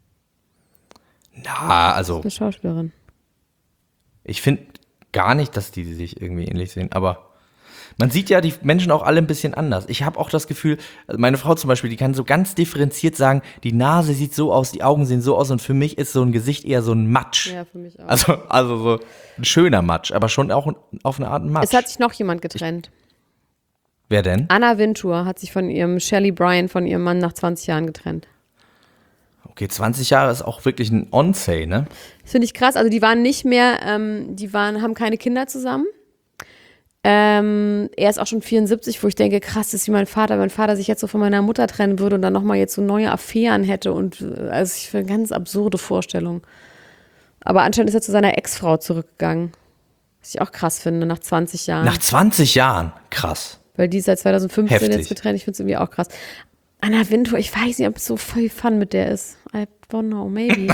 Na, also Eine Schauspielerin. ich finde gar nicht, dass die sich irgendwie ähnlich sehen, aber man sieht ja die Menschen auch alle ein bisschen anders. Ich habe auch das Gefühl, meine Frau zum Beispiel, die kann so ganz differenziert sagen, die Nase sieht so aus, die Augen sehen so aus und für mich ist so ein Gesicht eher so ein Matsch. Ja, für mich auch. Also, also so ein schöner Matsch, aber schon auch auf eine Art ein Matsch. Es hat sich noch jemand getrennt. Wer denn? Anna Wintour hat sich von ihrem Shelley Bryan, von ihrem Mann nach zwanzig Jahren getrennt. Okay, zwanzig Jahre ist auch wirklich ein On-Say, ne? Das finde ich krass. Also die waren nicht mehr, ähm, die waren, haben keine Kinder zusammen. Ähm, er ist auch schon vierundsiebzig, wo ich denke, krass, das ist wie mein Vater, mein Vater sich jetzt so von meiner Mutter trennen würde und dann nochmal jetzt so neue Affären hätte und also ich finde eine ganz absurde Vorstellung. Aber anscheinend ist er zu seiner Ex-Frau zurückgegangen. Was ich auch krass finde, nach zwanzig Jahren. Nach zwanzig Jahren? Krass. Weil die ist seit zweitausendfünfzehn Heftig. jetzt getrennt. Ich finde es irgendwie auch krass. Anna Wintour, ich weiß nicht, ob es so voll Fun mit der ist. I don't know, maybe.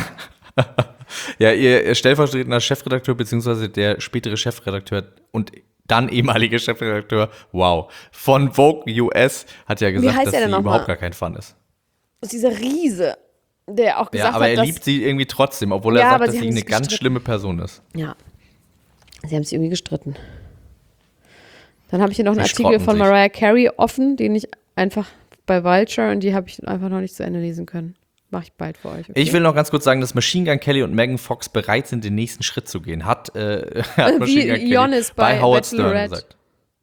Ja, ihr stellvertretender Chefredakteur, beziehungsweise der spätere Chefredakteur und dann ehemalige Chefredakteur, wow, von Vogue U S hat ja gesagt, dass sie überhaupt mal? gar kein Fun ist. Das ist dieser Riese, der auch gesagt hat, Ja, aber hat, er dass, liebt sie irgendwie trotzdem, obwohl ja, er sagt, dass sie eine sich ganz gestritten. schlimme Person ist. Ja, sie haben sich irgendwie gestritten. Dann habe ich hier noch einen Die Artikel von sich. Mariah Carey offen, den ich einfach bei Vulture und die habe ich einfach noch nicht zu Ende lesen können. Mache ich bald für euch. Okay? Ich will noch ganz kurz sagen, dass Machine Gun Kelly und Megan Fox bereit sind, den nächsten Schritt zu gehen. Hat, äh, hat Machine Gun Kelly Giannis bei, bei Howard Stern Bachelorette. gesagt.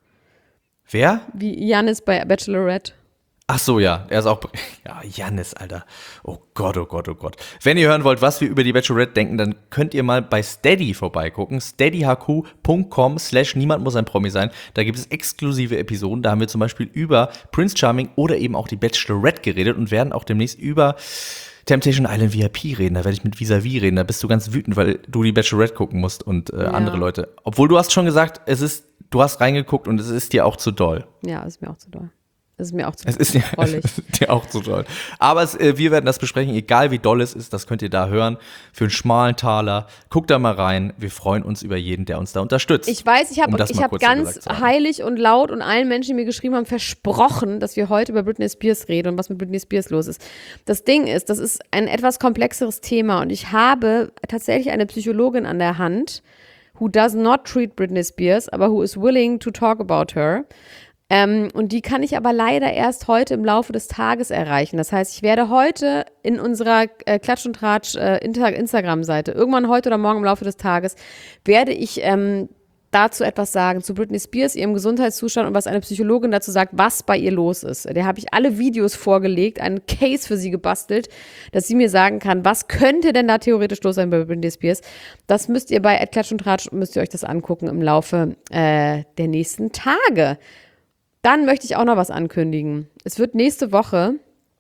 Wer? Wie Giannis bei Bachelorette. Ach so, ja, er ist auch, ja, Giannis, Alter. Oh Gott, oh Gott, oh Gott. Wenn ihr hören wollt, was wir über die Bachelorette denken, dann könnt ihr mal bei Steady vorbeigucken. steadyhq.com slash niemand muss ein Promi sein. Da gibt es exklusive Episoden. Da haben wir zum Beispiel über Prince Charming oder eben auch die Bachelorette geredet und werden auch demnächst über Temptation Island V I P reden. Da werde ich mit Vis-a-vis reden. Da bist du ganz wütend, weil du die Bachelorette gucken musst und äh, Ja. andere Leute. Obwohl du hast schon gesagt, es ist, du hast reingeguckt und es ist dir auch zu doll. Ja, ist mir auch zu doll. Das ist mir auch zu Es ist dir, drollig. es ist dir auch zu doll. Aber es, äh, wir werden das besprechen, egal wie doll es ist, das könnt ihr da hören. Für einen schmalen Taler. Guckt da mal rein. Wir freuen uns über jeden, der uns da unterstützt. Ich weiß, ich habe Um das ich mal hab kurz so ganz gesagt zu haben. heilig und laut und allen Menschen, die mir geschrieben haben, versprochen, dass wir heute über Britney Spears reden und was mit Britney Spears los ist. Das Ding ist, das ist ein etwas komplexeres Thema und ich habe tatsächlich eine Psychologin an der Hand, who does not treat Britney Spears, aber who is willing to talk about her. Ähm, und die kann ich aber leider erst heute im Laufe des Tages erreichen. Das heißt, ich werde heute in unserer äh, Klatsch und Tratsch äh, Inter- Instagram-Seite, irgendwann heute oder morgen im Laufe des Tages, werde ich ähm, dazu etwas sagen, zu Britney Spears, ihrem Gesundheitszustand und was eine Psychologin dazu sagt, was bei ihr los ist. Der habe ich alle Videos vorgelegt, einen Case für sie gebastelt, dass sie mir sagen kann, was könnte denn da theoretisch los sein bei Britney Spears. Das müsst ihr bei Klatsch und Tratsch, müsst ihr euch das angucken im Laufe äh, der nächsten Tage. Dann möchte ich auch noch was ankündigen. Es wird nächste Woche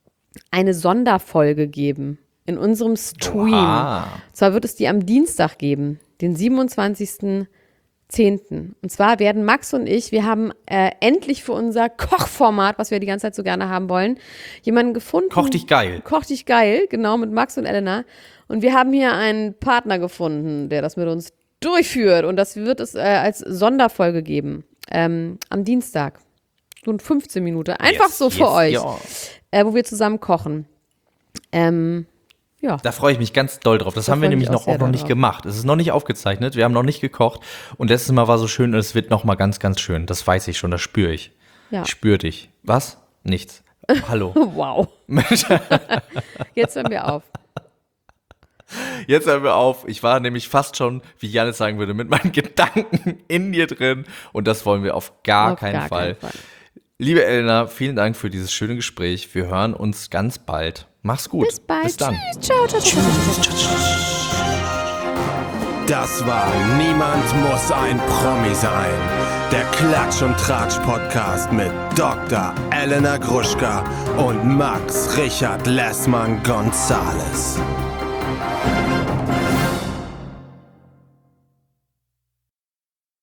eine Sonderfolge geben in unserem Stream. Oha. Zwar wird es die am Dienstag geben, den siebenundzwanzigsten zehnten Und zwar werden Max und ich, wir haben äh, endlich für unser Kochformat, was wir die ganze Zeit so gerne haben wollen, jemanden gefunden. Koch dich geil. Koch dich geil, genau, mit Max und Elena. Und wir haben hier einen Partner gefunden, der das mit uns durchführt. Und das wird es äh, als Sonderfolge geben, ähm, am Dienstag. So ein fünfzehn Minuten. Einfach Yes, so für yes, euch. ja. Äh, wo wir zusammen kochen. Ähm, ja. Da freue ich mich ganz doll drauf. Das Da haben wir freue ich nämlich mich auch noch, sehr auch noch nicht drauf. gemacht. Es ist noch nicht aufgezeichnet. Wir haben noch nicht gekocht. Und letztes Mal war so schön und es wird noch mal ganz, ganz schön. Das weiß ich schon, das spüre ich. Ja. Ich spüre dich. Was? Nichts. Hallo. Wow. Jetzt hören wir auf. Jetzt hören wir auf. Ich war nämlich fast schon, wie Janis sagen würde, mit meinen Gedanken in dir drin. Und das wollen wir auf gar, Auf keinen, gar Fall. keinen Fall. Liebe Elena, vielen Dank für dieses schöne Gespräch. Wir hören uns ganz bald. Mach's gut. Bis bald. Bis dann. Tschüss. Ciao, ciao, ciao, ciao, ciao. Das war Niemand muss ein Promi sein. Der Klatsch und Tratsch Podcast mit Doktor Elena Gruschka und Max Richard Lessmann Gonzales.